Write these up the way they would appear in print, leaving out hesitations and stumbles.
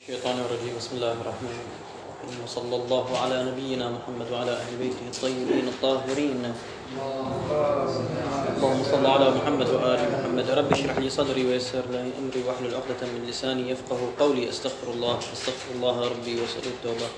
الشيطان الرجيم. بسم الله الرحمن الرحيم، وصلى الله على نبينا محمد وعلى أهل بيته الطيبين الطاهرين. اللهم صل على محمد وآل محمد. رب اشرح لي صدري ويسر لي أمري واحلل عقدة من لساني يفقه قولي. أستغفر الله ربي وأسأل التوبة.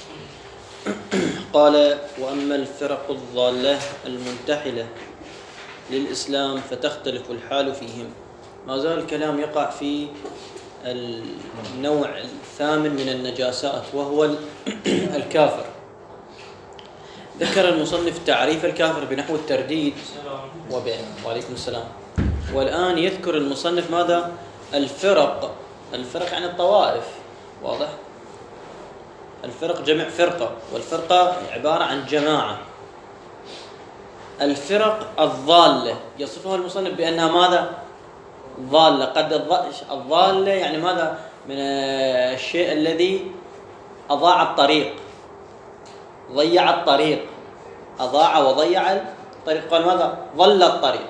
قال: وأما الفرق الضالة المنتحلة للإسلام فتختلف الحال فيهم. ما زال الكلام يقع في النوع الثامن من النجاسات، وهو الكافر. ذكر المصنف تعريف الكافر بنحو الترديد وعليكم السلام. والآن يذكر المصنف ماذا؟ الفرق يعني الطوائف. واضح؟ الفرق جمع فرقة، والفرقة عبارة عن جماعة. الفرق الضالة يصفها المصنف بأنها ماذا؟ ضالة. قد الضالة يعني ماذا؟ من الشيء الذي أضاع الطريق، ضيع الطريق، أضاع وضيع الطريق. قال ماذا؟ ضل الطريق.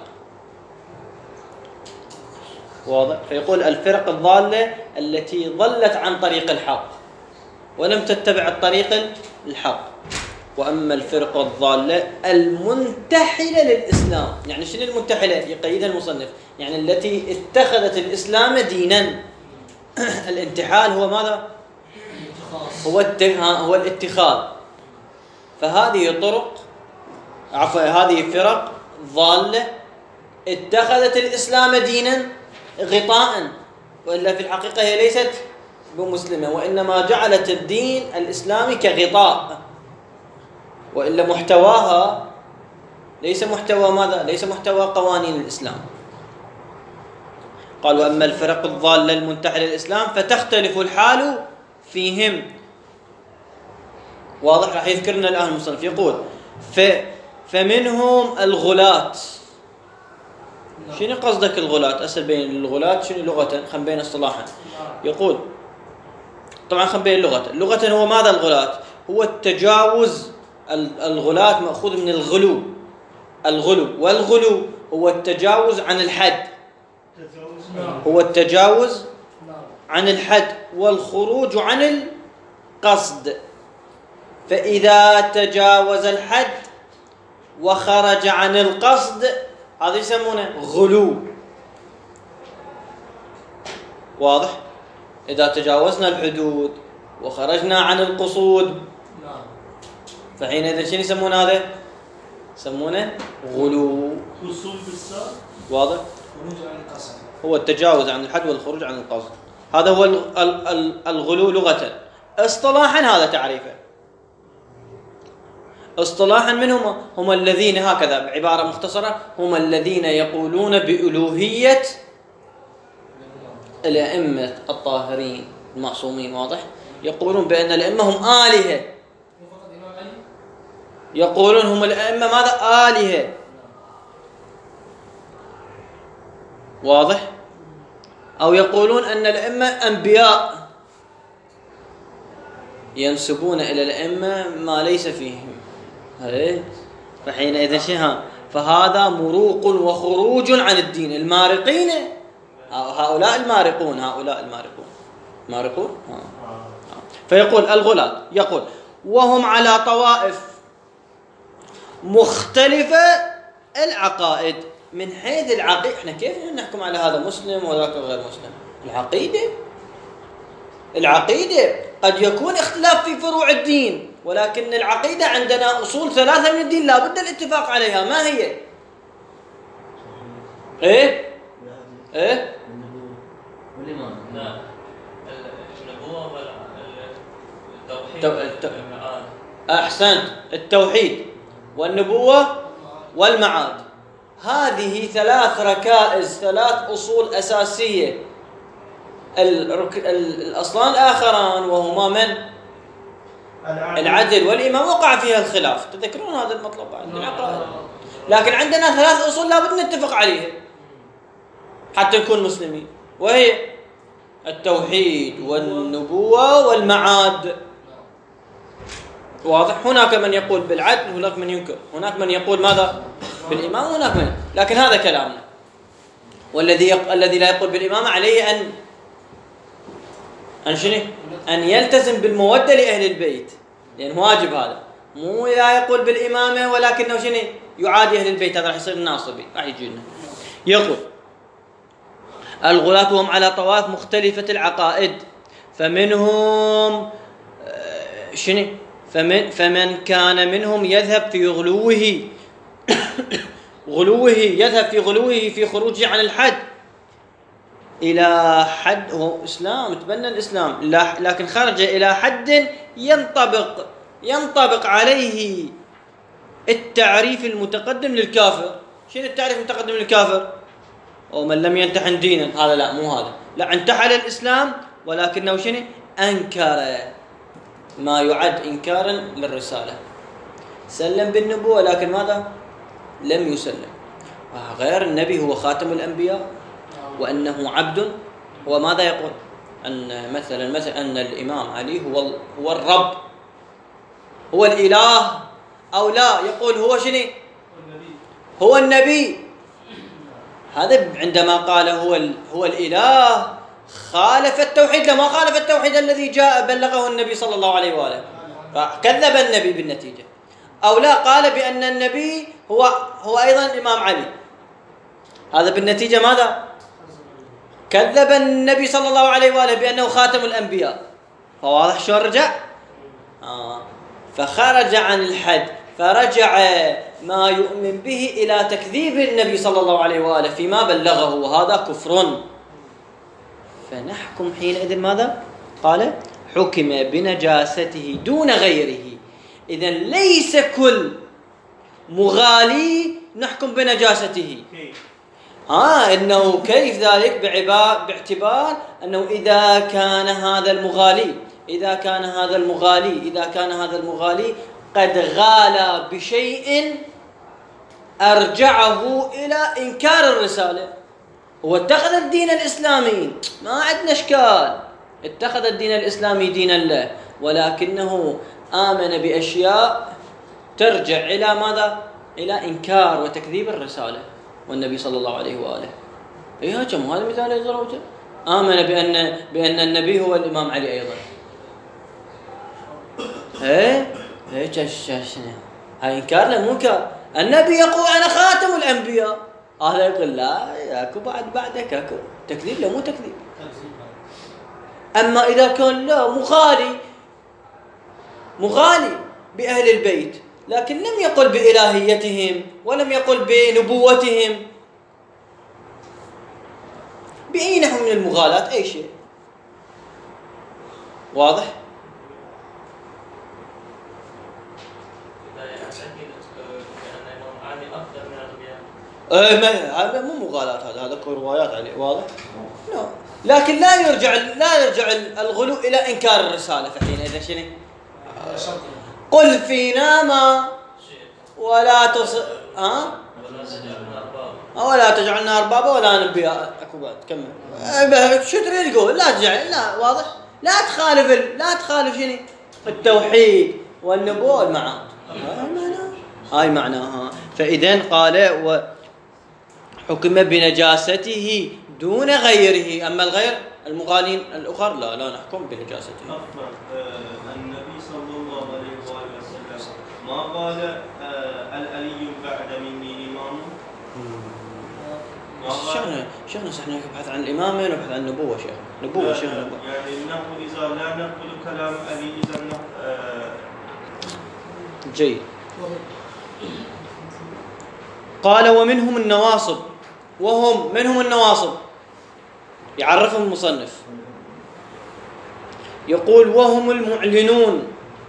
واضح؟ فيقول الفرق الضالة التي ضلت عن طريق الحق ولم تتبع الطريق الحق. وأما الفرق الضالة المنتحلة للإسلام، يعني شنو المنتحلة؟ يقيدها المصنف، يعني التي اتخذت الإسلام دينا. الانتحال هو ماذا؟ هو الاتخاذ. فهذه هذه فرق ضالة اتخذت الإسلام دينا غطاء، وإلا في الحقيقة هي ليست بمسلمة، وإنما جعلت الدين الإسلامي كغطاء، وإلا محتواها ليس محتوى ماذا؟ ليس محتوى قوانين الإسلام. قال: وأما الفرق الضالة المنتحلة للإسلام فتختلف الحال فيهم. واضح؟ راح يذكرنا الآن المصنف. يقول: فمنهم الغلاة. شنو قصدك الغلاة؟ أسأل بين الغلاة شنو لغة، خم بين اصطلاحا. يقول طبعا خم بين لغة هو ماذا الغلاة؟ هو التجاوز. الغلاة مأخوذ من الغلو، والغلو هو التجاوز عن الحد، عن الحد والخروج عن القصد. فإذا تجاوز الحد وخرج عن القصد هذا يسمونه غلو. واضح؟ إذا تجاوزنا الحدود وخرجنا عن القصود فحينئذ شنو يسمون هذا؟ يسمونه غلو. واضح؟ هو التجاوز عن الحد والخروج عن القصد. هذا هو الغلو لغة. اصطلاحا هذا تعريفه. اصطلاحا منهم هم الذين، هكذا بعبارة مختصرة، هم الذين يقولون بألوهية الأئمة الطاهرين المعصومين. واضح؟ يقولون بأن الأئمة هم آلهة. يقولون هم الأئمة ماذا؟ آلهة. واضح؟ أو يقولون أن الأئمة أنبياء، ينسبون إلى الأئمة ما ليس فيهم. فحينئذ فهذا مروق وخروج عن الدين. المارقين هؤلاء المارقون. فيقول الغلاة، يقول: وهم على طوائف مختلفة العقائد. من حيث العقيدة احنا كيف نحكم على هذا مسلم وذاك غير مسلم؟ العقيدة قد يكون اختلاف في فروع الدين، ولكن العقيدة عندنا أصول 3 من الدين لا بد الاتفاق عليها. ما هي؟ والإيمان. لا، النبوة والتوحيد. أحسنت. التوحيد والنبوة والمعاد، هذه 3 ركائز، 3 أصول أساسية. الأصلان الآخران وهما من؟ العدل والإيمان وقع فيها الخلاف. تذكرون هذا المطلب بعد العقائد. لكن عندنا 3 أصول لابد نتفق عليها حتى نكون مسلمين، وهي التوحيد والنبوة والمعاد. واضح؟ هناك من يقول بالعدل، هناك من ينكر، هناك من يقول ماذا؟ بالإمامة، هناك من. لكن هذا كلامنا. والذي لا يقول بالإمامة عليه أن أن شنو؟ أن يلتزم بالمودة لأهل البيت، لأن واجب هذا، مو لا يقول بالإمامة ولكنه شنو؟ يعادي أهل البيت، هذا راح يصير ناصبي، راح يجي لنا. يقول الغلاة وهم على طوائف مختلفة العقائد، فمنهم شنو؟ فمن كان منهم يذهب في غلوه في خروجه عن الحد إلى حد، هو إسلام تبنى الإسلام، لكن خرج إلى حد ينطبق عليه التعريف المتقدم للكافر. شنو التعريف المتقدم للكافر؟ ومن لم ينتحن دينا، هذا لا، مو هذا، لا، انتحل الإسلام ولكنه شنو؟ أنكر ما يعد إنكارا للرسالة، سلم بالنبوة لكن ماذا؟ لم يسلم. غير النبي هو خاتم الأنبياء وأنه عبد، وماذا يقول؟ أن مثلا أن الإمام علي هو الرب، هو الإله، أو لا يقول هو شنو؟ هو النبي. هذا عندما قال هو الإله خالف التوحيد، لما خالف التوحيد الذي جاء بلغه النبي صلى الله عليه وآله، فكذب النبي بالنتيجة. أو لا، قال بأن النبي هو أيضا الإمام علي، هذا بالنتيجة ماذا؟ كذب النبي صلى الله عليه وآله بأنه خاتم الأنبياء. فواضح شو رجع؟ فخرج عن الحد، فرجع ما يؤمن به إلى تكذيب النبي صلى الله عليه وآله فيما بلغه، وهذا كفر. فنحكم حينئذ ماذا؟ قال حكم بنجاسته دون غيره. إذن ليس كل مغالي نحكم بنجاسته. إنه كيف ذلك؟ باعتبار أنه إذا كان هذا المغالي قد غالى بشيء أرجعه إلى إنكار الرسالة، هو اتخذ الدين الإسلامي، ما عندنا إشكال، اتخذ الدين الإسلامي دينا له، ولكنه آمن بأشياء ترجع إلى ماذا؟ إلى إنكار وتكذيب الرسالة والنبي صلى الله عليه وآله. كم هذا مثال يضربه. آمن بأن النبي هو الإمام علي أيضا. هاي إنكار لا منكر. النبي يقول أنا خاتم الأنبياء، هذا يقول لا، أكو بعدك أكو تكذيب، لا مو تكذيب. أما إذا كان لا مغالي بأهل البيت، لكن لم يقل بإلهيتهم ولم يقل بنبوتهم، بأي نحو من المغالاة، أي شيء واضح؟ هذا مو مغالاة، هذا روايات عليه، واضح؟ لكن لا يرجع الغلو إلى إنكار الرسالة. فحينئذ شنو؟ قل فينا ما ولا ولا تجعلنا أربابا ولا نبياء. أكو بعد كمل. شو تريد تقول؟ لا تجعل، لا واضح، لا تخالف شنو؟ التوحيد والنبوة والمعاد، هاي معناها. فإذن قال وحكم بنجاسته دون غيره. أما الغير المغالين الأخر لا نحكم بنجاسته. النبي صلى الله عليه وسلم ما قال الألي بعد مني إمام؟ شيخنا احنا نبحث عن الإمامة ونبحث عن النبوة. نبوة شيخنا. يعني نقول إذا لا نقبل كلام علي إذا جيد. قال ومنهم النواصب، يعرفهم المصنف، يقول وهم المعلنون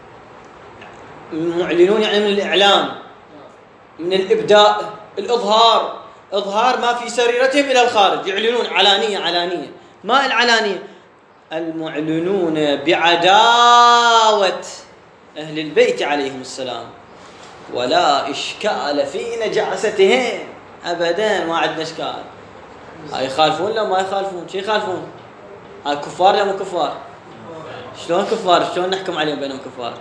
يعني من الإعلام، من الإبداء، إظهار ما في سريرتهم إلى الخارج، يعلنون علانية. ما العلانية؟ المعلنون بعداوة أهل البيت عليهم السلام، ولا إشكال في نجاستهم أبدا، ما عندنا إشكال. هاي يخالفون لا ما يخالفون؟ شو يخالفون؟ هاي كفار لا مو كفار؟ شلون كفار؟ شلون نحكم عليهم بأنهم كفار؟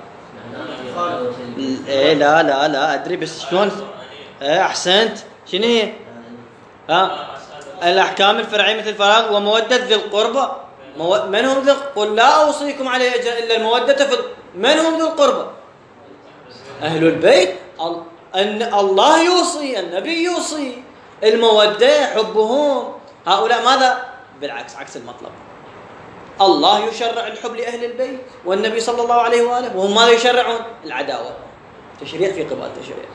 لا أدري، بس شلون؟ أحسنت. شنو هي؟ الأحكام الفرعية مثل الفراغ ومودة ذي القربى. من هم قل لا أوصيكم عليه أجرا إلا المودة من هم ذو القربى؟ أهل البيت. أن الله يوصي، النبي يوصي، المودة حبهم. هؤلاء ماذا؟ بالعكس، عكس المطلب. الله يشرع الحب لأهل البيت والنبي صلى الله عليه وآله، وهم ماذا يشرعون؟ العداوة. تشريع في قبال تشريع.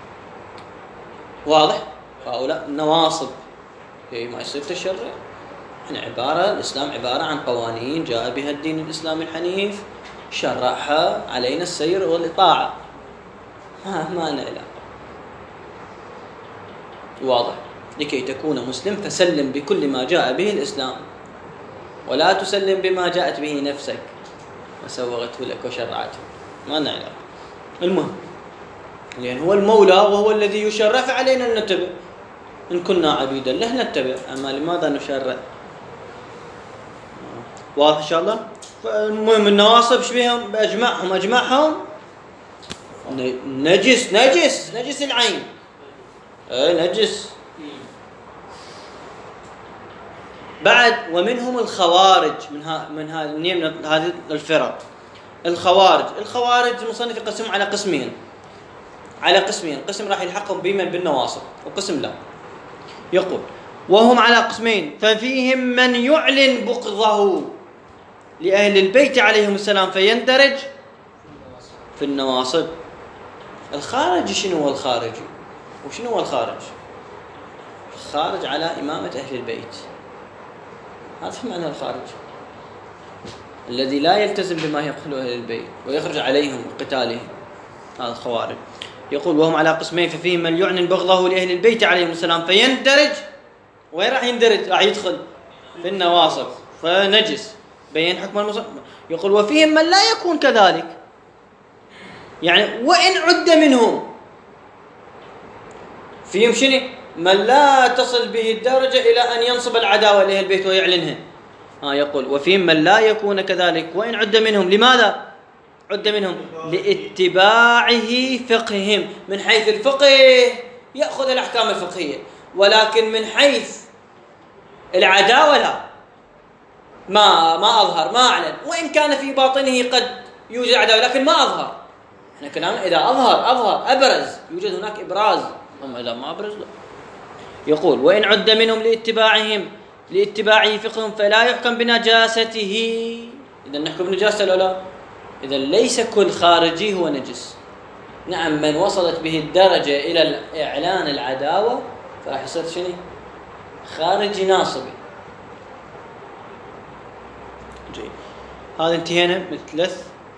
واضح؟ هؤلاء نواصب، ما يصير تشرع. احنا الإسلام عبارة عن قوانين جاء بها الدين الإسلامي الحنيف، شرعها، علينا السير والإطاعة، ما نعلم. واضح؟ لكي تكون مسلم فسلم بكل ما جاء به الإسلام، ولا تسلم بما جاءت به نفسك وسوغته لك وشرعته، ما نعلم. المهم، لأن هو المولى وهو الذي يشرع، فعلينا أن نتبع. إن كنا عبيدا له نتبع، أما لماذا نشرع؟ واضح إن شاء الله. فالمهم النواصب شبيهم أجمعهم نجس العين، نجس. بعد ومنهم الخوارج، من هذه الفرق. الخوارج المصنف يقسم على قسمين، قسم راح يلحقهم بالنواصب وقسم لا. يقول وهم على قسمين، ففيهم من يعلن بغضه لأهل البيت عليهم السلام فيندرج في النواصب. الخارج شنو هو الخارجي؟ وشنو هو الخارج؟ الخارج على إمامة أهل البيت، هذا معنى الخارج، الذي لا يلتزم بما يقوله أهل البيت ويخرج عليهم وقتالهم، هذا الخوارج. يقول وهم على قسمين، ففيهم من يعلن بغضه لأهل البيت عليهم السلام فيندرج. وين راح يندرج؟ راح يدخل في النواصب فنجس، بين حكم المصنف. يقول وفيهم من لا يكون كذلك، يعني وإن عد منهم، فيهم شنو؟ من لا تصل به الدرجة إلى أن ينصب العداوة لأهل البيت ويعلنها. يقول وفيهم من لا يكون كذلك وإن عد منهم. لماذا عد منهم؟ لاتباعه فقههم، من حيث الفقه يأخذ الأحكام الفقهية، ولكن من حيث العداوة لا، ما أظهر، ما أعلن، وإن كان في باطنه قد يوجد عداوة لكن ما أظهر. احنا كلامنا إذا أظهر أبرز، يوجد هناك إبراز، أما إذا ما أبرز لا. يقول وإن عد منهم لاتباعه فقههم فلا يحكم بنجاسته. إذا نحكم بنجاسته ولا لا؟ إذا ليس كل خارجي هو نجس. نعم، من وصلت به الدرجة إلى إعلان العداوة فراح يصير شنو؟ خارجي ناصبي. جيد، هذا انتهينا من 3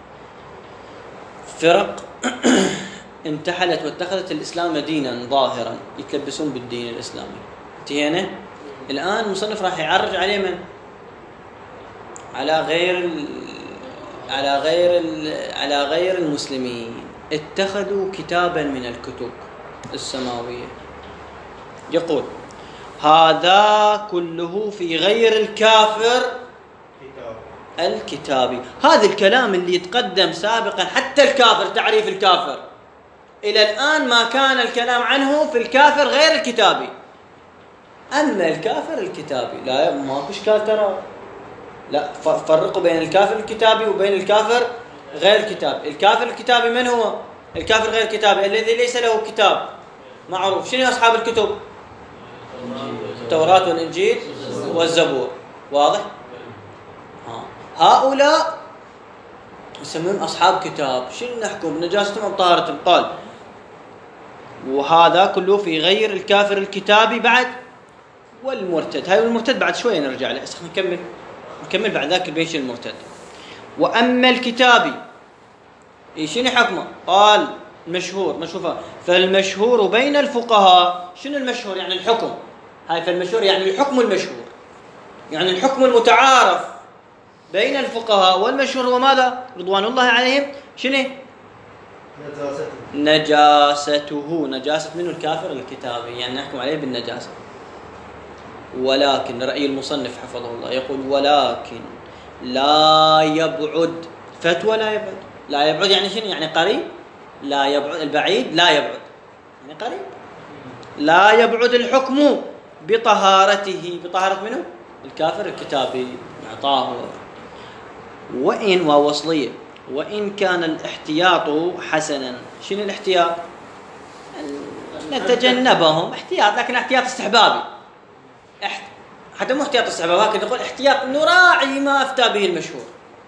فرق انتحلت واتخذت الإسلام دينا ظاهرا يتلبسون بالدين الإسلامي. انتهينا. الآن المصنف راح يعرج عليه من؟ على غير المسلمين. اتخذوا كتابا من الكتب السماوية. يقول هذا كله في غير الكافر الكتابي. هذا الكلام اللي يتقدم سابقا، حتى الكافر، تعريف الكافر إلى الآن ما كان الكلام عنه في الكافر غير الكتابي. أما الكافر الكتابي لا، ما إشكال ترى، لا، فرقوا بين الكافر الكتابي وبين الكافر غير الكتابي. الكافر الكتابي من هو؟ الكافر غير الكتابي الذي ليس له كتاب معروف. شنو أصحاب الكتب؟ التوراة والإنجيل والزبور. واضح؟ هؤلاء يسمون أصحاب كتاب. شنو نحكم بنجاستهم أو طهارتهم؟ قال وهذا كله في غير الكافر الكتابي. بعد والمرتد، هاي المرتد بعد شوية نرجع له، نكمل بعد ذاك البيش المرتد. وأما الكتابي شنو حكمه؟ قال مشهور. فالمشهور بين الفقهاء. شنو المشهور؟ يعني الحكم. فالمشهور يعني الحكم المشهور، يعني الحكم المتعارف بين الفقهاء. والمشهور هو ماذا؟ رضوان الله عليهم. شنو؟ نجاسته. نجاسة منه الكافر الكتابي، يعني نحكم عليه بالنجاسة. ولكن رأي المصنف حفظه الله يقول ولكن لا يبعد. فتوى لا يبعد يعني شنو؟ يعني قريب. لا يبعد البعيد، لا يبعد يعني قريب. لا يبعد الحكم بطهارته. بطهارة منه؟ الكافر الكتابي مع طاهر. وإن ووصلية وإن كان الاحتياط حسنا. شنو الاحتياط؟ نتجنبهم احتياط، لكن احتياط استحبابي. حتى مو احتياط استحبابي، لكن نقول احتياط نراعي ما أفتى به المشهور.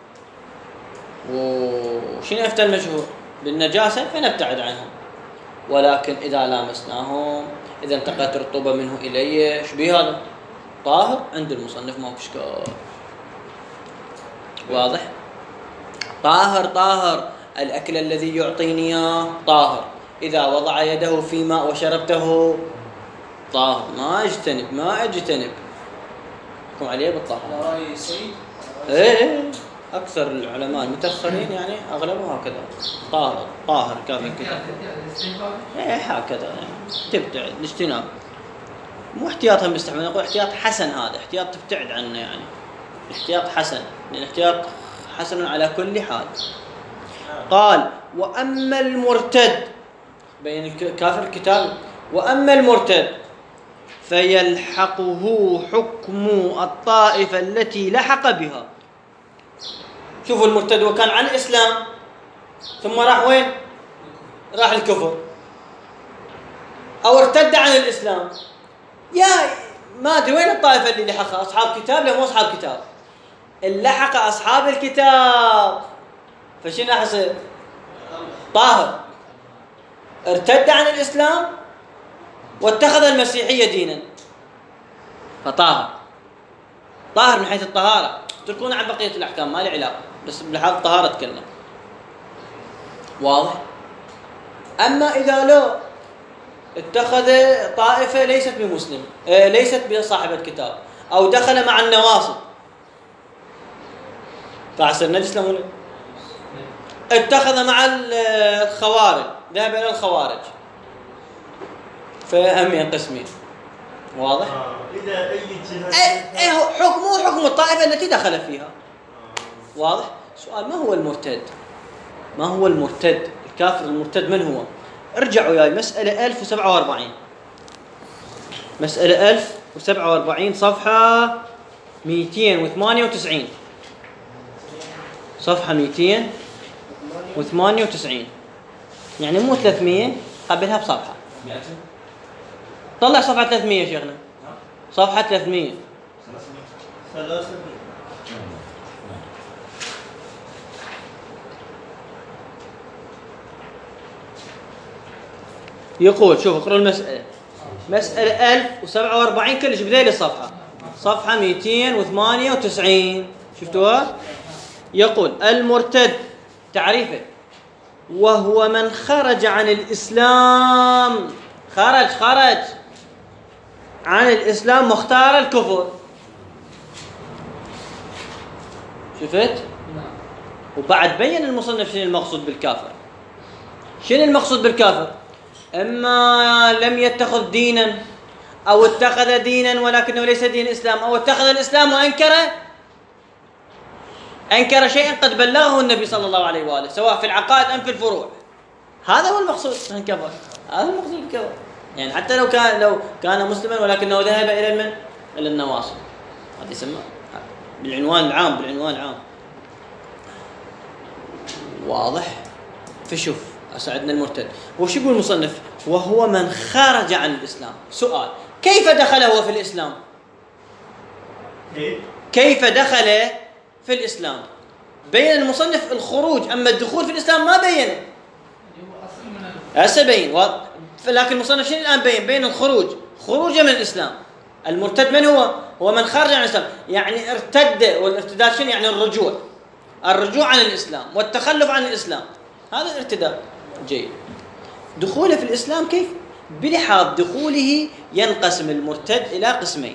وشنو أفتى المشهور؟ بالنجاسة فنبتعد عنهم، ولكن إذا لامسناهم، إذا انتقلت الرطوبة منه إلي، ايش بيه هذا؟ طاهر عند المصنف، ما في اشكال. واضح؟ طاهر الأكل الذي يعطيني إياه طاهر، إذا وضع يده في ماء وشربته طاهر، ما أجتنب حكم عليه بالطاهر. لا رأي سيد؟ إيه أكثر العلماء المتأخرين يعني أغلبهم هكذا، طاهر كافي كذا. إيه هكذا يعني تبتعد الاجتناب، مو احتياطا باستحباب، نقول احتياط حسن. هذا احتياط تبتعد عنه، يعني احتياط حسن، يعني احتياط حسن على كل حال. قال وأما المرتد، بين الكافر الكتاب، وأما المرتد فيلحقه حكم الطائفة التي لحق بها. شوفوا المرتد وكان عن الإسلام ثم راح وين؟ راح الكفر، أو ارتد عن الإسلام، يا ما أدري وين الطائفة اللي لحقها، أصحاب كتاب لا مو أصحاب كتاب؟ اللحق أصحاب الكتاب، فشنو حصل؟ طاهر، ارتد عن الإسلام واتخذ المسيحية دينا، فطاهر من حيث الطهارة. تركون عن بقية الأحكام، ما لي علاقة، بس بلحاظ الطهارة أتكلم. واضح؟ أما إذا لو اتخذ طائفة ليست بمسلم، ليست بصاحب الكتاب، أو دخل مع النواصب، فعصر نجس له، اتخذ مع الخوارج، ذهب إلى الخوارج، فهم ينقسمين. واضح؟ إذا أي جهة حكم الطائفة التي دخل فيها. واضح؟ سؤال، ما هو المرتد؟ الكافر المرتد من هو؟ ارجعوا ياي مسألة 1047، مسألة 1047 صفحة 298، صفحة 298، يعني مو 300، قبلها بصفحة. طلع صفحة 300 شيخنا، صفحة 300. يقول شوف اقرأ المسألة، مسألة 1047 كلش بذيل الصفحة، صفحة 298، شفتوها؟ يقول المرتد تعريفه: وهو من خرج عن الإسلام، خرج عن الإسلام واختار الكفر. شفت؟ وبعد بين المصنف شنو المقصود بالكافر. شنو المقصود بالكافر؟ إما لم يتخذ دينا، أو اتخذ دينا ولكنه ليس دين الإسلام، أو اتخذ الإسلام وأنكر شيئا قد بلغه النبي صلى الله عليه وآله، سواء في العقائد أم في الفروع. هذا هو المقصود من كفر، هذا المقصود بالكفر. يعني حتى لو كان مسلما ولكنه ذهب إلى النواصب، هذا يسمى بالعنوان العام. واضح؟ فشوف أسعدنا المرتد. وش يقول المصنف؟ وهو من خرج عن الإسلام. سؤال: كيف دخل هو في الإسلام؟ كيف دخل في الإسلام؟ بين المصنف الخروج، أما الدخول في الإسلام ما بينه. هسه بين، لكن المصنف شنو الآن بين الخروج، خروجه من الإسلام. المرتد من هو؟ هو من خرج عن الإسلام، يعني ارتد، والارتداد شنو يعني؟ الرجوع عن الإسلام والتخلف عن الإسلام، هذا الارتداد. جيد. دخوله في الإسلام كيف؟ بلحاظ دخوله ينقسم المرتد إلى قسمين.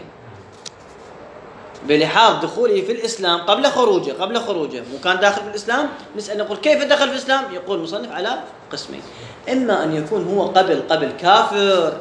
بلحاظ دخوله في الإسلام قبل خروجه، مو كان داخل في الإسلام، نسأل نقول كيف دخل في الإسلام؟ يقول المصنف على قسمين: إما أن يكون هو قبل كافر،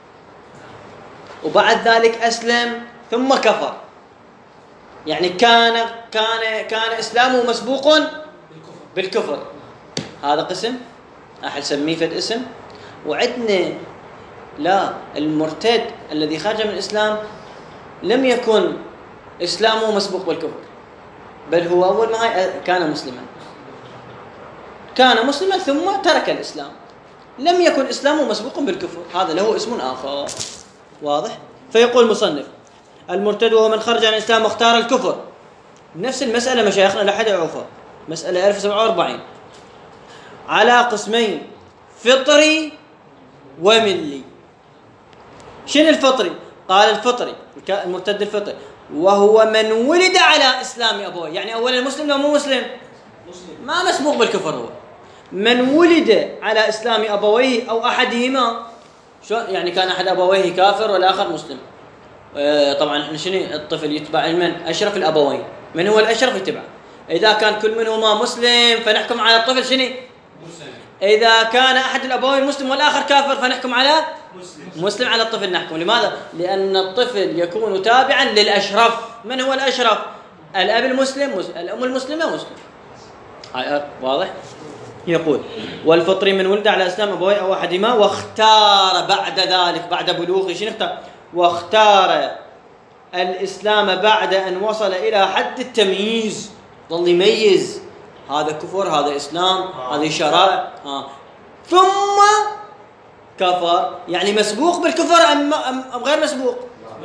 وبعد ذلك أسلم ثم كفر، يعني كان إسلامه مسبوق بالكفر، هذا قسم أحد سميه فد اسم. وعندنا لا، المرتد الذي خرج من الإسلام لم يكن إسلامه مسبوق بالكفر، بل هو أول ما كان مسلما، كان مسلما ثم ترك الإسلام، لم يكن إسلامه مسبوق بالكفر، هذا له اسم آخر. واضح؟ فيقول المصنف: المرتد وهو من خرج عن الإسلام واختار الكفر. نفس المسألة مشايخنا لا أحد يعرفها، مسألة 1047 على قسمين: فطري وملي. شنو الفطري؟ قال الفطري المرتد الفطري وهو من ولد على إسلام أبويه، يعني أولا مسلم لو مو مسلم ما مسبوق بالكفر، هو من ولد على إسلام أبويه أو أحدهما. شو يعني؟ كان أحد أبويه كافر والآخر مسلم. طبعا احنا شنو؟ الطفل يتبع من؟ أشرف الأبوين، من هو الأشرف يتبع. إذا كان كل منهما مسلم فنحكم على الطفل شنو؟ إذا كان أحد الأبوين مسلم والآخر كافر فنحكم على مسلم على الطفل نحكم. لماذا؟ لأن الطفل يكون تابعا للأشرف. من هو الأشرف؟ الأب المسلم، الأم المسلمة مسلم. واضح؟ يقول: والفطري من ولد على إسلام أبويه أو أحدهما واختار بعد ذلك، بعد بلوغه شنو اختار؟ واختار الإسلام بعد أن وصل إلى حد التمييز، ظل يميز هذا كفر هذا إسلام هذه شرائع، ثم كفر، يعني مسبوق بالكفر أم غير مسبوق؟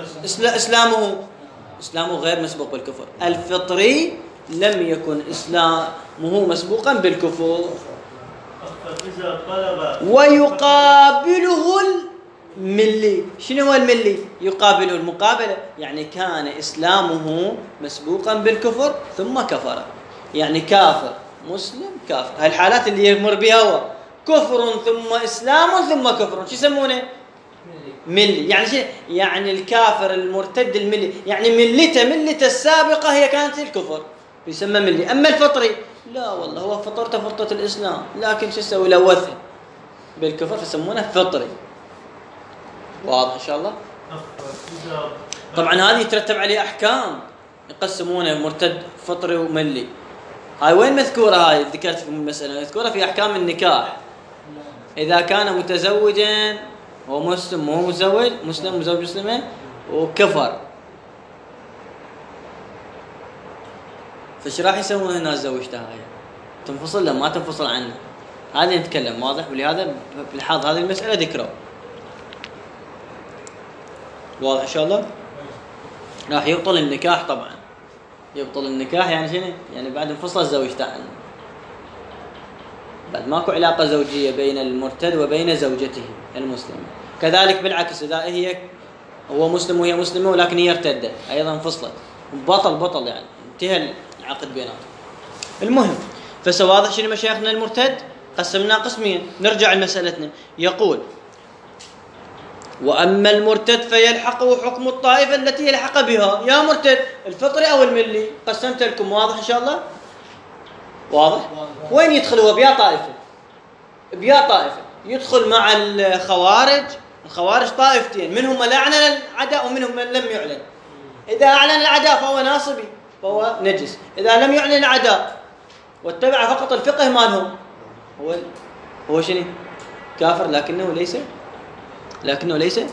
إسلامه غير مسبوق بالكفر. الفطري لم يكن إسلامه مسبوقا بالكفر. ويقابله الملي. شنو هو الملي؟ يقابله المقابلة، يعني كان إسلامه مسبوقا بالكفر ثم كفر، يعني كافر مسلم كافر. هالحالات اللي يمر بها هو كفر ثم إسلام ثم كفر، شو يسمونه؟ ملي. يعني شيء، يعني الكافر المرتد الملي، يعني ملته السابقة هي كانت الكفر، يسمى ملي. أما الفطري لا والله هو فطرته فطرة الإسلام، لكن شو يسوي؟ لوثه بالكفر فيسمونه فطري. واضح إن شاء الله؟ طبعا هذه يترتب عليه أحكام، يقسمونه مرتد فطري وملي. هاي وين مذكورة؟ هاي ذكرت في المسألة، مذكورة في أحكام النكاح. إذا كان متزوجا هو مسلم مو متزوج، مسلم مزوج مسلمة وكفر، فش راح يسوون هنا؟ زوجتها هاي تنفصل لا ما تنفصل عنه؟ هذا نتكلم. واضح؟ ولهذا بالحاض هذه المسألة ذكروا. واضح إن شاء الله؟ راح يبطل النكاح. طبعا يبطل النكاح يعني شنو؟ يعني بعد انفصل زوجته عنه، بعد ماكو علاقة زوجية بين المرتد وبين زوجته المسلمة. كذلك بالعكس، إذا هو مسلم وهي مسلمة ولكن هي ارتدت أيضا انفصلت، بطل يعني انتهى العقد بيناتهم. المهم، فسواضح شنو مشايخنا المرتد قسمناه قسمين. نرجع لمسألتنا. يقول: وأما المرتد فيلحقه حكم الطائفة التي يلحق بها. يا مرتد الفطري أو الملي؟ قسمت لكم. واضح إن شاء الله؟ واضح؟ وين يدخل هو؟ بيا طائفة يدخل مع الخوارج طائفتين، منهم من أعلن العداء ومنهم من لم يعلن. إذا أعلن العداء فهو ناصبي فهو نجس، إذا لم يعلن العداء واتبع فقط الفقه مالهم هو شنو؟ كافر، لكنه ليس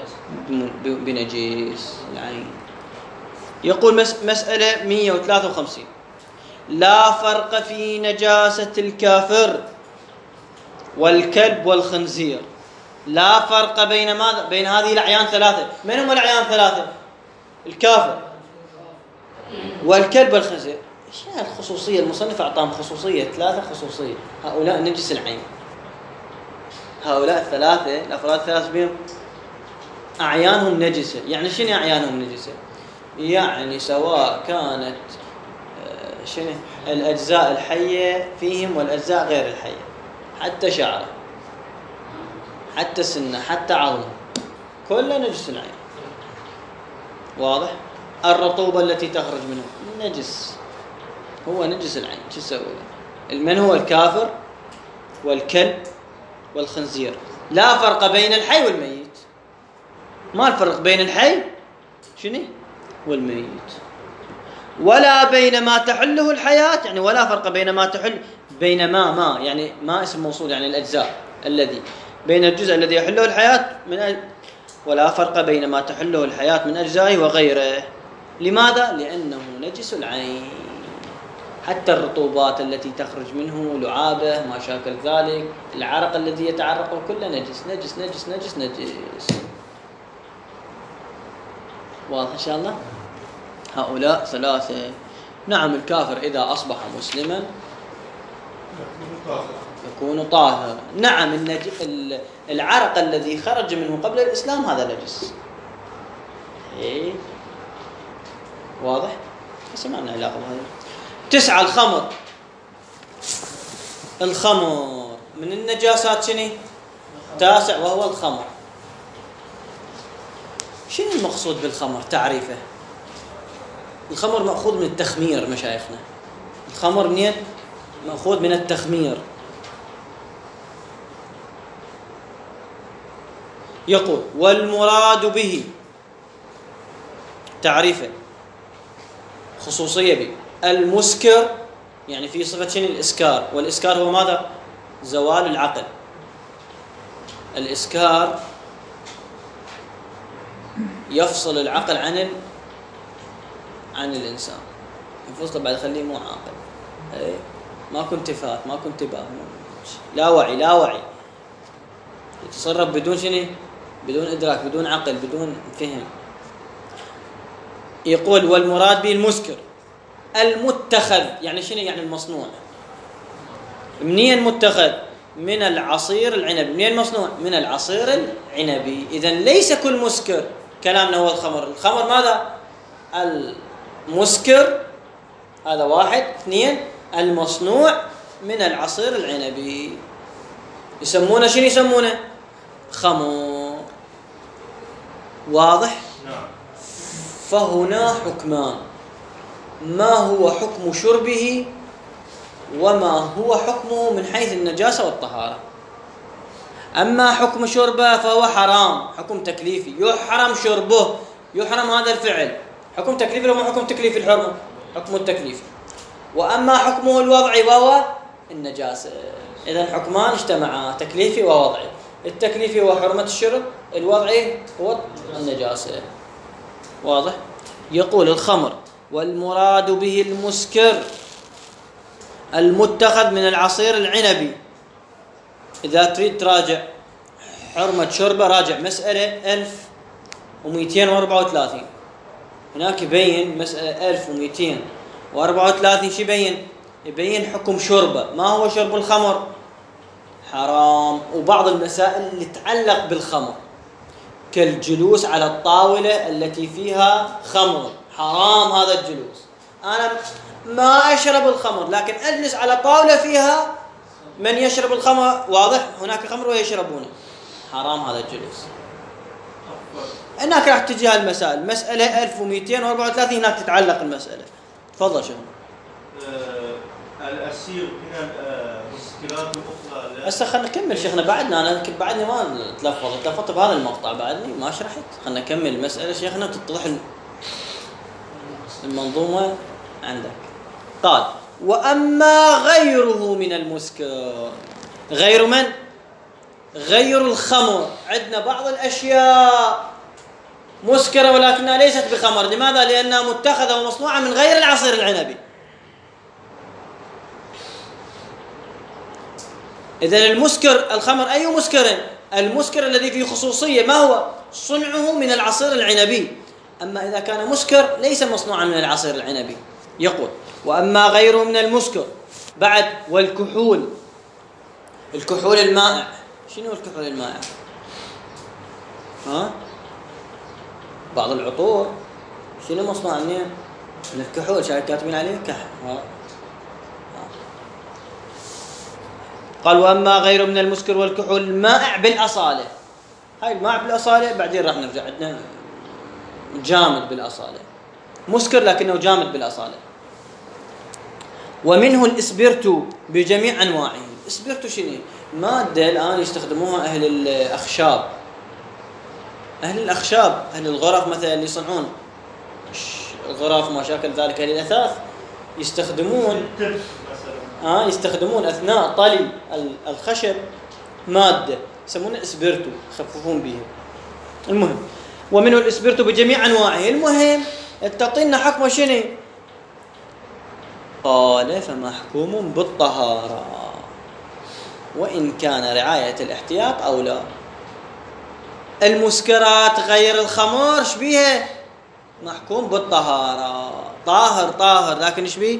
بنجيس العين. يقول مسألة 153: لا فرق في نجاسة الكافر والكلب والخنزير. لا فرق بين ماذا؟ بين هذه الأعيان ثلاثة. من هم الأعيان ثلاثة؟ الكافر والكلب والخنزير. ايش الخصوصية؟ المصنف أعطاهم خصوصية، 3 خصوصية. هؤلاء نجس العين، هؤلاء الثلاثة الأفراد الثلاثة بهم أعيانهم نجسة. يعني شنو أعيانهم نجسة؟ يعني سواء كانت شنو الأجزاء الحية فيهم والأجزاء غير الحية، حتى شعره حتى سنه حتى عظمه، كله نجس العين. واضح؟ الرطوبة التي تخرج منه نجس، هو نجس العين. شو يسوي؟ من هو الكافر والكلب والخنزير. لا فرق بين الحي والميت. ما الفرق بين الحي شنو والميت؟ ولا بين ما تحله الحياة، يعني ولا فرق بين ما تحل بين ما يعني ما اسم موصول، يعني الأجزاء الذي بين الجزء الذي يحله الحياة ولا فرق بين ما تحله الحياة من أجزائه وغيره. لماذا؟ لأنه نجس العين. حتى الرطوبات التي تخرج منه، لعابه ما شاكل ذلك، العرق الذي يتعرقه، كله نجس نجس نجس نجس نجس. واضح إن شاء الله؟ هؤلاء ثلاثة. نعم، الكافر إذا أصبح مسلما يكون طاهرا. نعم، العرق الذي خرج منه قبل الإسلام هذا نجس. إيه؟ واضح؟ بس ما لنا علاقة بهذا. 9 الخمر. الخمر من النجاسات شنو؟ 9 وهو الخمر. شنو المقصود بالخمر؟ تعريفه. الخمر مأخوذ من التخمير مشايخنا. الخمر منين؟ مأخوذ من التخمير. يقول والمراد به تعريفه خصوصية به المسكر، يعني في صفة شنو؟ الإسكار. والإسكار هو ماذا؟ زوال العقل. الإسكار يفصل العقل عن الإنسان، يفصل بعد يخليه مو عاقل. ما كنت فات، ما كنت باه، لا وعي، لا وعي، يتصرف بدون شنو؟ بدون إدراك، بدون عقل، بدون فهم. يقول والمراد به المسكر المتخذ. يعني شنو؟ يعني المصنوع. منين متخذ؟ من العصير العنبي. منين مصنوع؟ من العصير العنبي. إذن ليس كل مسكر كلامنا هو الخمر. الخمر ماذا؟ المسكر هذا 1. 2 المصنوع من العصير العنبي. يسمونه شنو؟ يسمونه خمر. واضح؟ نعم. فهنا حكمان: ما هو حكم شربه وما هو حكمه من حيث النجاسة والطهارة. أما حكم شربه فهو حرام، حكم تكليفي، يحرم شربه، يحرم هذا الفعل. حكم تكليفي وما حكم تكليفي؟ الحرمة حكم التكليفي. وأما حكمه الوضعي وهو النجاسة. إذن حكمان اجتمعا، تكليفي ووضعي. التكليفي هو حرمة الشرب، الوضعي هو النجاسة. واضح؟ يقول الخمر والمراد به المسكر المتخذ من العصير العنبي. إذا تريد تراجع حرمة شربه راجع مسألة 1234. هناك يبين مسألة 1234. شو يبين؟ يبين حكم شربه. ما هو شرب الخمر؟ حرام. وبعض المسائل اللي تتعلق بالخمر كالجلوس على الطاولة التي فيها خمر، حرام هذا الجلوس. أنا ما أشرب الخمر لكن أجلس على طاولة فيها من يشرب الخمر. واضح؟ هناك خمر ويشربونه، حرام هذا الجلوس. هناك راح تجي هالمسائل. مسألة 1234 هناك تتعلق المسألة. تفضل شيخ. الأسير من المسكرات الأخرى. هسه خلنا نكمل شيخنا. أنا بعدني ما تلفظت بهذا المقطع، بعدني ما شرحت. خلنا نكمل المسألة شيخنا تتضح المنظومة عندك. قال وأما غيره من المسكر. غير من؟ غير الخمر. عندنا بعض الأشياء مسكرة ولكنها ليست بخمر. لماذا؟ لأنها متخذة ومصنوعة من غير العصير العنبي. إذن المسكر الخمر أي مسكر؟ المسكر الذي فيه خصوصية. ما هو؟ صنعه من العصير العنبي. أما إذا كان مسكر ليس مصنوعا من العصير العنبي. يقول وأما غيره من المسكر. بعد والكحول. الكحول المائع. شنو الكحول المائع؟ بعض العطور شنو مصنوع منين؟ من الكحول. شايف كاتبين عليه كحل. قال وأما غيره من المسكر والكحول المائع بالأصالة. هاي المائع بالأصالة بعدين راح نرجع. عندنا جامد بالأصالة، مسكر لكنه جامد بالأصالة. ومنه الإسبرتو بجميع أنواعه. الإسبرتو شنو؟ مادة الآن يستخدموها أهل الأخشاب. أهل الأخشاب، أهل الغرف مثلا اللي يصنعون الغرف ما شاكل ذلك، أهل الأثاث يستخدمون أثناء طلي الخشب مادة يسمونها إسبرتو، يخففون بها. المهم ومنه الإسبرتو بجميع أنواعه. المهم تعطينا حكمه شنو؟ قال فمحكوم بالطهارة وإن كان رعاية الاحتياط أو لا. المسكرات غير الخمر شبيها؟ محكوم بالطهارة، طاهر طاهر، لكن شبيه؟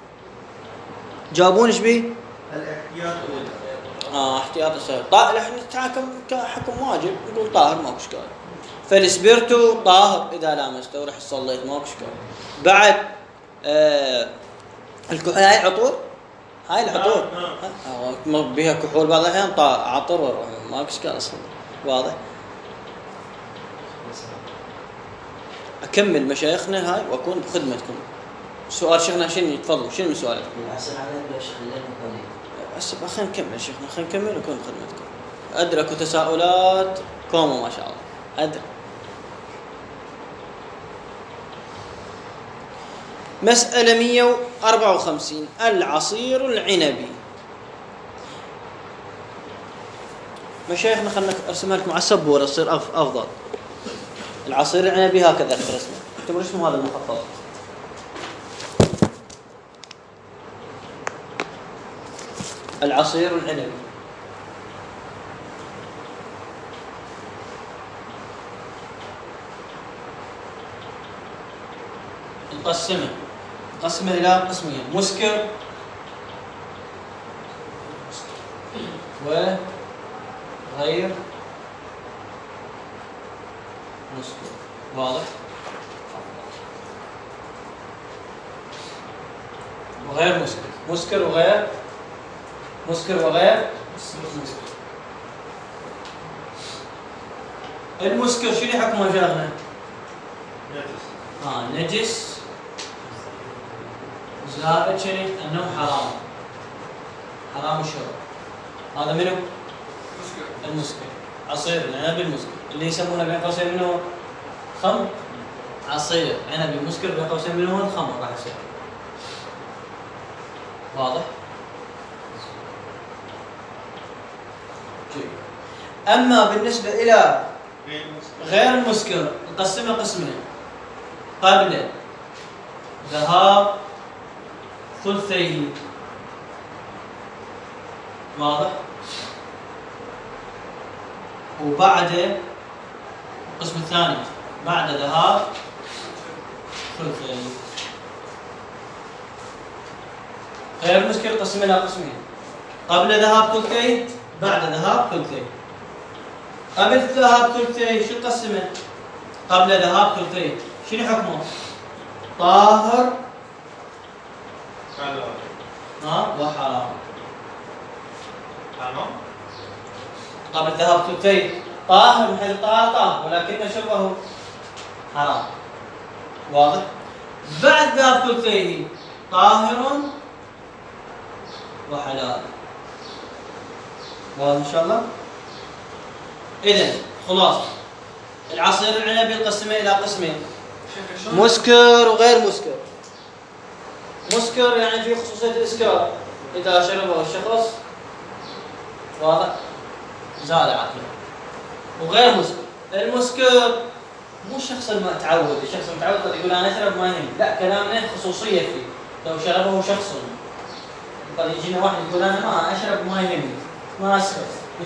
جابون شبيه؟ الاحتياط احتياط السبب. احنا نتحاكم كحكم واجب، نقول طاهر ماكو اشكال. فالسبيرتو طاهر اذا لامسته ورحت صليت ماكو اشكال. بعد هاي عطور، هاي العطور بها كحول بعض الاحيان عطر ماكو اشكال اصلا. واضح؟ اكمل مشايخنا هاي واكون بخدمتكم. سؤال شيخنا شنو؟ تفضلوا، شنو من سؤالك؟ هسه خلينا نكمل شيخنا، خلينا نكمل ونكون بخدمتكم. أدركوا تساؤلات كومو ما شاء الله. أدرك. مسألة 154 العصير العنبي. مشايخنا خلنا أرسمها لكم على السبورة تصير أفضل. العصير العنبي هكذا رسمه. اكتبوا اسمه هذا المخطط. العصير العنبي. نقسمه إلى قسمين: مسكر وغير مسكر. واضح؟ وغير مسكر، مسكر وغير مسكر وغير مسكر. المسكر شنو حكمه شيخنا؟ نجس زائد شنو؟ انه حرام، حرام الشرب. هذا منو؟ المسكر. عصير العنب المسكر اللي يسمونه بين قوسين منه خمر. عصير عنب مسكر بين قوسين منه الخمر راح يصير. واضح؟ أما بالنسبة إلى غير المسكر نقسمه قسمين: قبل ذهاب ثلثيه. واضح؟ وبعد القسم الثاني بعد ذهاب ثلثيه. غير المسكر قسم إلى قسمين: قبل ذهاب ثلثيه، بعد ذهاب ثلثيه. قبل ذهاب ثلثيه شو قسمه؟ قبل ذهاب ثلثيه شنو حكمه؟ طاهر وحرام. قبل ذهاب ثلثيه طاهر من حيث طاهر ولكن شربه حرام. واضح؟ بعد ذهاب ثلثيه طاهر وحلال. واضح ان شاء الله؟ إذن خلاص العصير العنبي نقسمه إلى قسمين: مسكر وغير مسكر. مسكر يعني فيه خصوصية الإسكار، إذا شربه الشخص واضح زال عقله. وغير مسكر، المسكر مو الشخص المتعود، الشخص المتعود قد يقول أنا أشرب ما يهم، لا كلامنا خصوصية فيه. لو شربه شخص قد يجينا واحد يقول أنا ما أشرب ما يهمني ما أسكر،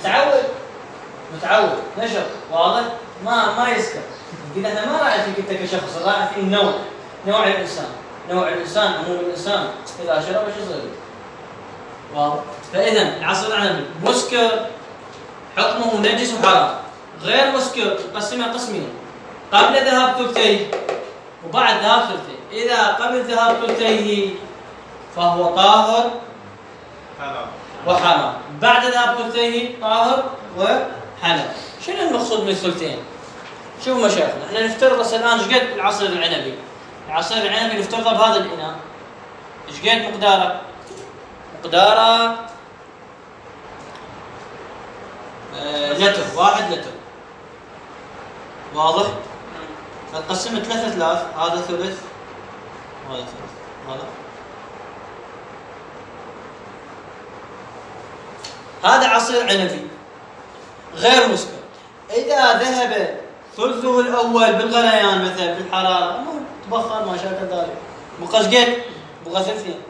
متعود نشر. واضح؟ ما يسكر. كذا احنا ما راعي فيك انت كشخص، راعي في نوع الانسان عموم الانسان اذا شرب ايش يصير. واضح؟ فاذا العصير العنبي مسكر حكمه نجس وحرام. غير مسكر نقسمها قسمين: قبل ذهاب ثلثيه وبعد ذهاب ثلثيه. اذا قبل ذهاب ثلثيه فهو طاهر وحرام، بعد ذهاب ثلثيه طاهر وحلال. شنو المقصود من الثلثين؟ شوفوا مشايخنا، احنا نفترض هسه الان ايش قد العصير العنبي؟ العصير العنبي نفترضه بهذا الاناء، ايش قد مقداره؟ مقداره لتر، 1 لتر. واضح؟ فتقسم 3 أثلاث، هذا ثلث وهذا ثلث. واضح؟ هذا عصير عنبي غير مسكر. إذا ذهب ثلثه الأول بالغليان مثلا بالحرارة تبخر ما شاكل ذلك، بقى شقد؟ بقى ثلثين.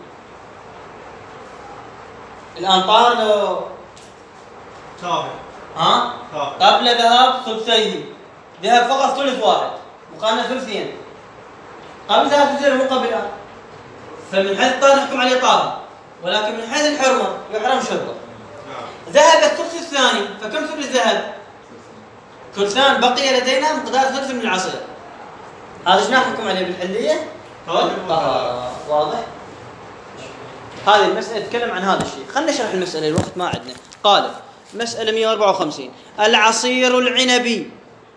الآن طاهر لو طاهر. ها؟ قبل ذهاب ثلثيه، ذهب فقط ثلث واحد، بقى لنا ثلثين. قبل ذهاب ثلثين مو قبل الآن. فمن حيث الطاهر نحكم عليه طاهر، ولكن من حيث الحرمة يحرم شربه. ذهب الثلث الثاني، فكم ثلث ذهب؟ ثلثان بقي لدينا مقدار ثلث من العصير. هذا ايش نحكم عليه بالحلية؟ واضح؟ هذه المسألة تتكلم عن هذا الشيء. خلينا نشرح المسألة، الوقت ما عندنا. قال مسألة 154: العصير العنبي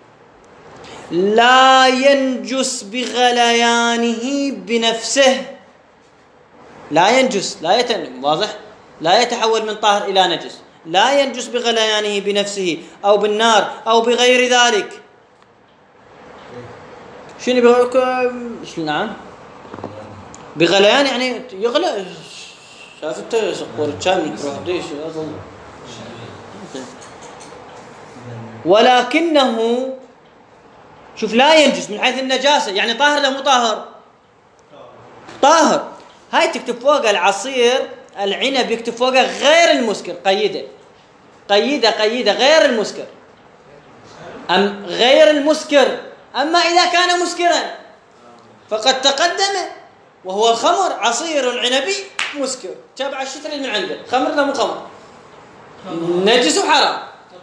لا ينجس بغليانه بنفسه. لا ينجس، واضح؟ لا يتحول من طاهر إلى نجس. لا ينجس بغليانه بنفسه أو بالنار أو بغير ذلك. شنو نعم بغليان يعني يغلى. شافت سقور كان يروح اظن. ولكنه شوف لا ينجس من حيث النجاسة، يعني طاهر لا مو طاهر؟ طاهر. هاي تكتب فوق العصير العنب، يكتب فوقه غير المسكر. قيده غير المسكر. غير المسكر. أما إذا كان مسكرا فقد تقدم وهو الخمر. عصير عنبي مسكر، تابع الشتري من عنده. خمر لا مو خمر، نجس وحرام.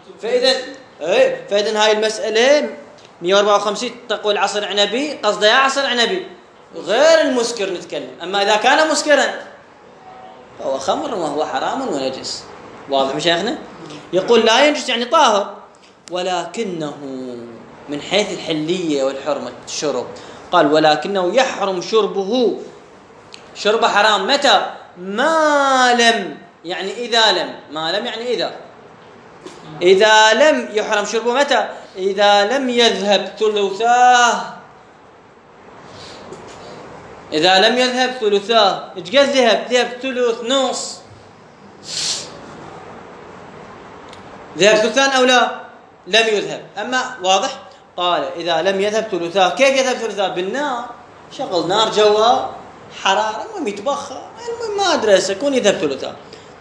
فإذا هاي المسألة 154 تقول عصير عنبي، قصده يا عصير عنبي غير المسكر نتكلم. أما إذا كان مسكرا فهو خمر وهو حرام ونجس. واضح مشايخنا؟ يقول لا ينجس يعني طاهر، ولكنه من حيث الحلية والحرمة الشرب. قال ولكنه يحرم شربه. شربه حرام متى؟ ما لم، يعني إذا لم. ما لم يعني إذا لم يحرم شربه. متى؟ إذا لم يذهب ثلثاه. إذا لم يذهب ثلثاه. إيش قد ذهب ثلث نص. ذهب ثلثان أو لا؟ لم يذهب. أما واضح؟ قال إذا لم يذهب ثلثاه. كيف يذهب ثلثاه؟ بالنار. شغل نار جوا حرارة المهم يتبخر، المهم ما أدري سيكون يذهب ثلثاه.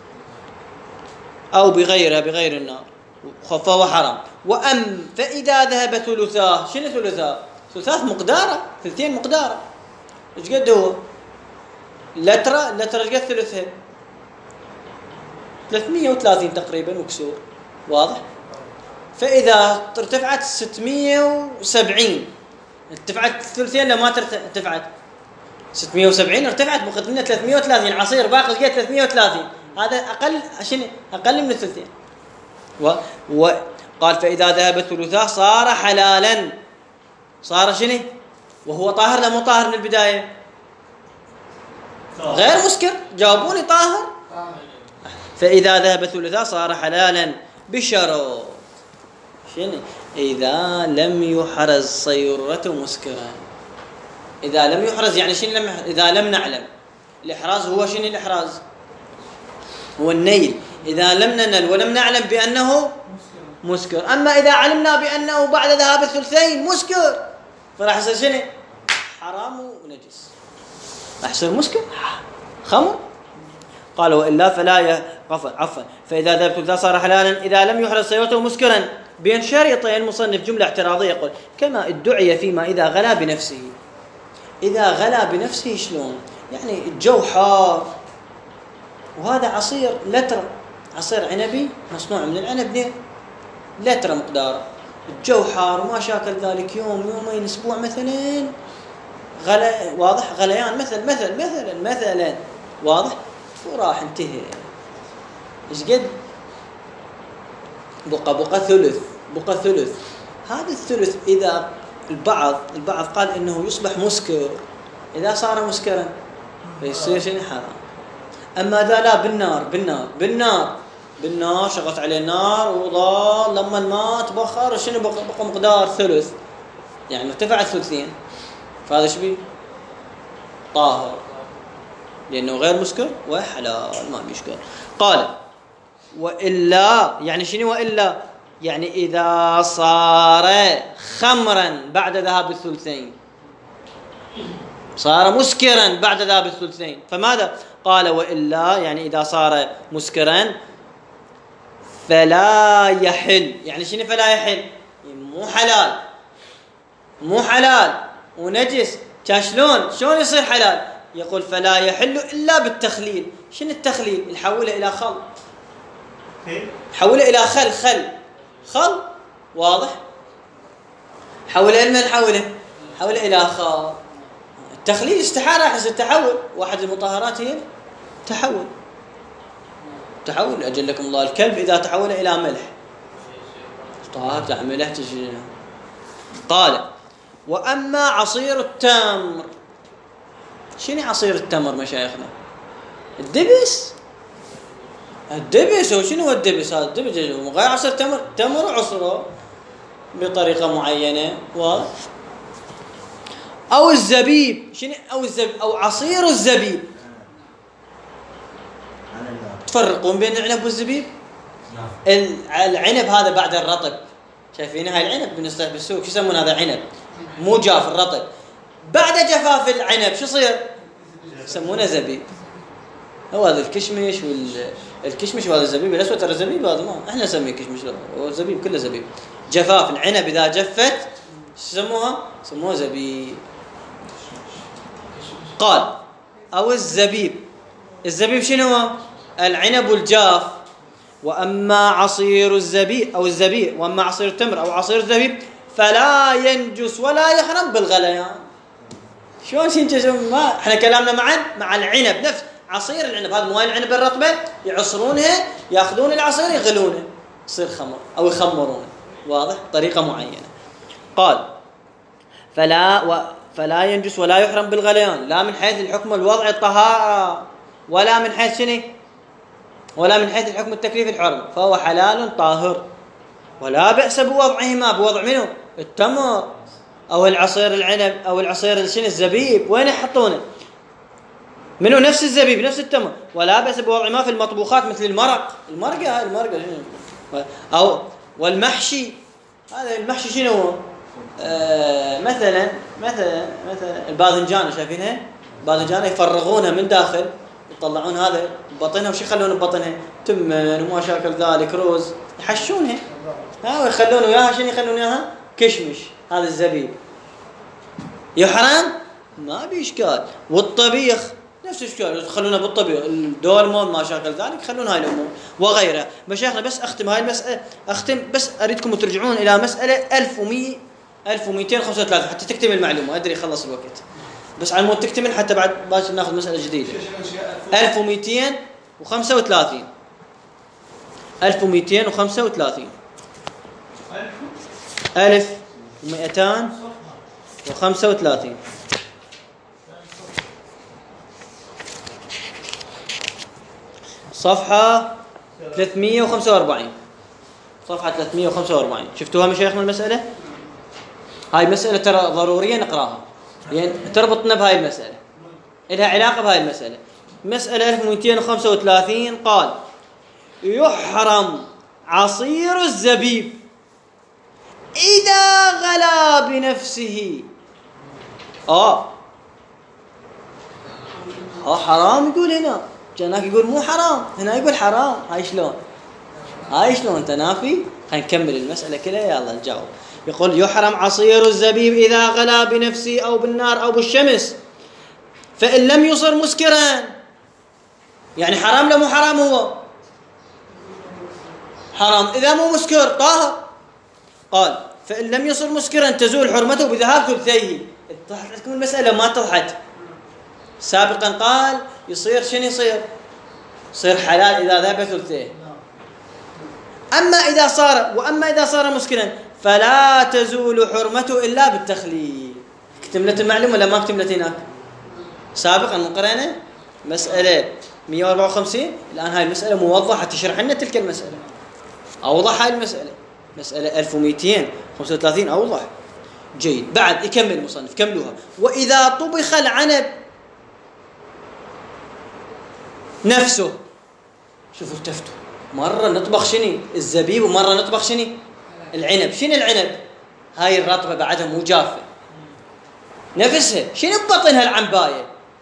أو بغير النار فهو حرام. فإذا ذهب ثلثاه. شنو ثلثاه؟ ثلثاه مقداره، ثلثين مقداره. إيش قد هو؟ لترة إيش قد ثلثها؟ 330 تقريبا وكسور. واضح؟ فإذا ارتفعت 670 ارتفعت ثلثين لما ارتفعت 670 ارتفعت بقت لنا 330 عصير باقي قد 330. هذا أقل من الثلثين. وقال فإذا ذهب ثلثاه صار حلالا. صار شنو؟ وهو طاهر لا مو طاهر من البداية؟ غير مسكر. جاوبوني طاهر. فإذا ذهب ثلثاه صار حلالا بشرط شنو؟ إذا لم يحرز صيرته مسكرا. إذا لم يحرز يعني شنو؟ إذا لم نعلم. الإحراز هو شنو؟ الإحراز هو النيل. إذا لم ننل ولم نعلم بأنه مسكر. أما إذا علمنا بأنه بعد ذهاب الثلثين مسكر فراح يصير شنو؟ حرام ونجس. راح يصير مسكر خمر. قال وإلا فلا عفوا فإذا ذهب ثلثاه صار حلالا إذا لم يحرز صيرته مسكرا. بين شريطين المصنف جملة اعتراضية يقول كما ادعي فيما إذا غلا بنفسه. إذا غلا بنفسه شلون؟ يعني الجو حار وهذا عصير لتر، عصير عنبي مصنوع من العنب لتر مقداره. الجو حار وما شاكل ذلك يومين أسبوع مثلا واضح غليان مثلا واضح وراح انتهي. ايش قد بقى ثلث. هذا الثلث إذا البعض قال إنه يصبح مسكر. إذا صار مسكرا فيصير شيء حرام. أما إذا لا بالنار شغلت عليه النار وضال لما الماء تبخر شنو بقى مقدار ثلث، يعني ارتفع ثلثين، فهذا شبيه طاهر لأنه غير مسكر وحلال ما بيشكر. قال وإلا يعني شنو؟ وإلا يعني إذا صار خمرا بعد ذهاب الثلثين. صار مسكرا بعد ذهاب الثلثين. فماذا قال؟ وإلا يعني إذا صار مسكرا فلا يحل. يعني شنو فلا يحل؟ مو حلال ونجس. شلون يصير حلال؟ يقول فلا يحل إلا بالتخليل. شنو التخليل؟ يحوله إلى خل، حوله إلى خل واضح. حوله إلى من؟ حوله إلى خل. التخليل استحالة يحصل تحول، واحد المطهرات هي تحول أجلكم الله. الكلب إذا تحول إلى ملح طاهر ملح تجي. قال وأما عصير التمر. شنو عصير التمر مشايخنا؟ الدبس. وشنو هو الدبس؟ هذا الدبس غير عصير تمر وعصره بطريقة معينة واضح. أو الزبيب. شنو أو عصير الزبيب. تفرقون بين العنب والزبيب؟ العنب هذا بعد الرطب، شايفين هاي العنب بالسوق شو يسمون؟ هذا عنب مو جاف، الرطب. بعد جفاف العنب شو يصير؟ يسمونه زبيب. هو هذا الكشمش وهذا الزبيب الأسود. ترى الزبيب هذا ما احنا نسميه كشمش، هو الزبيب كله زبيب. جفاف العنب إذا جفت يسموها زبيب. قال أو الزبيب شنو هو؟ العنب الجاف. وأما عصير الزبيب أو الزبيب، وأما عصير التمر أو عصير الزبيب فلا ينجس ولا يحرم بالغليان. شلون ينجس؟ ما احنا كلامنا مع العنب نفس عصير العنب. هذا مويه العنب الرطبة يعصرونها، ياخذون العصير يغلونه يصير خمر أو يخمرونه واضح، طريقة معينة. قال فلا ينجس ولا يحرم بالغليان، لا من حيث الحكم الوضع الطهارة ولا من حيث شنو؟ ولا من حيث الحكم التكليف الحرم، فهو حلال طاهر. ولا بأس بوضعهما، بوضع منه التمر أو العصير العنب أو العصير شنو الزبيب. وين يحطونه؟ منه نفس الزبيب نفس التمر. ولا بأس بوضع ما في المطبوخات مثل المرقة أو والمحشي. هذا المحشي شنو هو؟ مثلا الباذنجان، شايفينها؟ الباذنجان يفرغونها من داخل، يطلعون هذا بطنها، وش يخلون ببطنها؟ تمن وما شاكل ذلك، روز، يحشونها ويخلون وياها شنو؟ يخلون وياها كشمش. هذا الزبيب يحرم ما بإشكال. والطبيخ نفس الاشكال، يخلونها بالطبيخ، الدولمون ما شاكل ذلك، يخلون هاي الامور وغيرها. مشايخنا بس اختم هاي المساله، بس اريدكم ترجعون الى مساله 1235 حتى تكتمل المعلومه. ادري خلص الوقت، بس على مود تكتمل حتى بعد باكر ناخذ مساله جديده. 1235 1235 صفحة 345. صفحة 345 شفتوها مشايخنا المسألة؟ هاي مسألة ترى ضرورية نقراها، يعني تربطنا بهاي المسألة، إلها علاقة بهاي المسألة. مسألة 1235 قال يحرم عصير الزبيب إذا غلا بنفسه. حرام يقول هنا، جناك يقول مو حرام، هنا يقول حرام. هاي شلون تنافي؟ خلينا نكمل المسألة كلها يلا نجاوب. يقول يحرم عصير الزبيب إذا غلا بنفسه أو بالنار أو بالشمس فإن لم يصر مسكرا. يعني حرام لا مو حرام؟ هو حرام إذا مو مسكر طاهر. قال فإن لم يصر مسكرا تزول حرمته بذهاب ثلثيه. اتضحت لكم المسألة ما اتضحت؟ سابقا قال يصير شنو يصير حلال إذا ذهب ثلثيه. وأما إذا صار مسكرا فلا تزول حرمته إلا بالتخليل. اكتملت المعلومة ولا ما اكتملت هناك؟ سابقا قرأنا مسألة 154، الآن هاي المسألة موضحة تشرح لنا تلك المسألة، أوضح هاي المسألة، مسألة 1235 أوضح. جيد. بعد يكمل المصنف، كملوها. وإذا طبخ العنب نفسه، شوفوا التفتوا، مرة نطبخ شني الزبيب ومرة نطبخ شني العنب. شنو العنب؟ هاي الرطبة بعدها مو جافة، نفسها. شنو ببطنها العنباية؟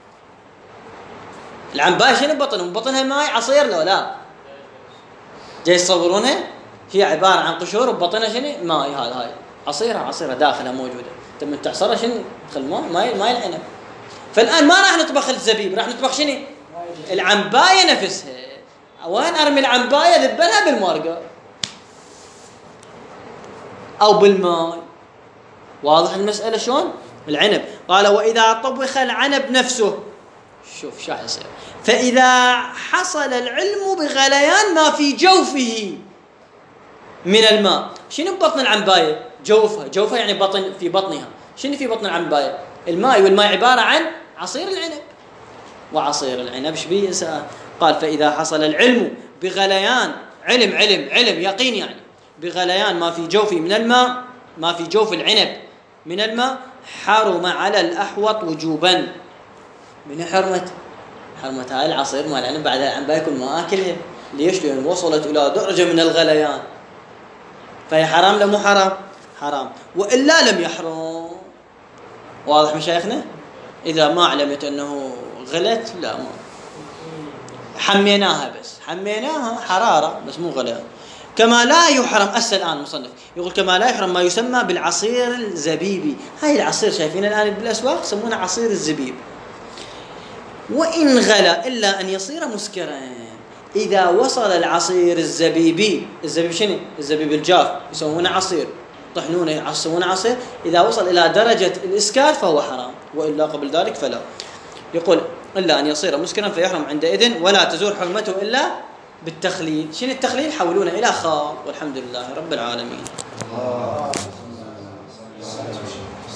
العنباية شنو ببطنها؟ ببطنها ماي عصير لو لا؟ جاي يصورونها هي عبارة عن قشور وببطنها شنو؟ ماي. هاي عصيرها داخلها موجودة. تم تعصرها شنو؟ تدخل ماي العنب. فالآن ما راح نطبخ الزبيب، راح نطبخ شنو؟ العنباية نفسها. وين أرمي العنباية؟ ذبلها بالمرقة أو بالماء. واضح المسألة شلون؟ العنب قال وإذا طبخ العنب نفسه، شوف شو يصير. فإذا حصل العلم بغليان ما في جوفه من الماء. شنو ببطن العنباية؟ جوفها يعني بطن، في بطنها. شنو في بطن العنباية؟ الماء، والماء عبارة عن عصير العنب. وعصير العنب شبيه إنسان. قال فإذا حصل العلم بغليان، علم يقين يعني، بغليان ما في جوفه من الماء، ما في جوف العنب من الماء، حرم على الأحوط وجوبا. من حرمت هاي العصير مال العنب بعد العنباية يكون ما أكلها. ليش؟ لأن وصلت إلى درجة من الغليان، فهي حرام لا مو حرام، وإلا لم يحرم. واضح مشايخنا؟ إذا ما علمت أنه غلت لا، ما حميناها، بس حميناها حرارة بس مو غليان. كما لا يحرم، الآن مصنف يقول كما لا يحرم ما يسمى بالعصير الزبيبي. هاي العصير شايفين الآن بالأسواق يسمونه عصير الزبيب. وإن غلا إلا أن يصير مسكرا. إذا وصل العصير الزبيبي، الزبيب شنو؟ الزبيب الجاف يسمونه عصير، طحنونه يسمونه عصير. إذا وصل إلى درجة الإسكار فهو حرام، وإلا قبل ذلك فلا. يقول إلا أن يصير مسكرا فيحرم عندئذ، ولا تزول حرمته إلا بالتخليل. شنو التخليل؟ حولونه إلى خال. والحمد لله رب العالمين.